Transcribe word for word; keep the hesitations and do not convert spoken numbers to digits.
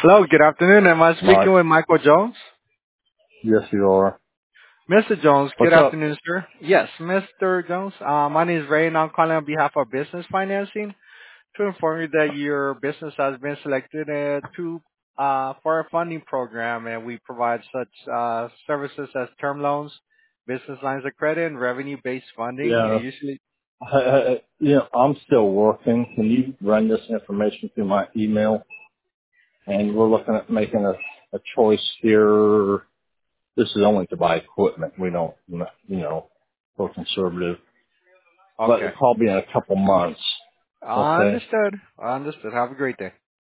Hello, good afternoon. Am I Mike. speaking with Michael Jones? Yes, you are. Mister Jones, good What's up? afternoon, sir. Yes, Mister Jones. Uh, my name is Ray, and I'm calling on behalf of Business Financing to inform you that your business has been selected uh, to uh, for a funding program, and we provide such uh, services as term loans, business lines of credit, and revenue-based funding. And Yeah. usually, I, I, you know, I'm still working. Can you run this information through my email? And we're looking at making a, a choice here. This is only to buy equipment. We don't, you know, we're conservative. But okay, it'll probably in a couple months. Okay. understood. Understood. Have a great day.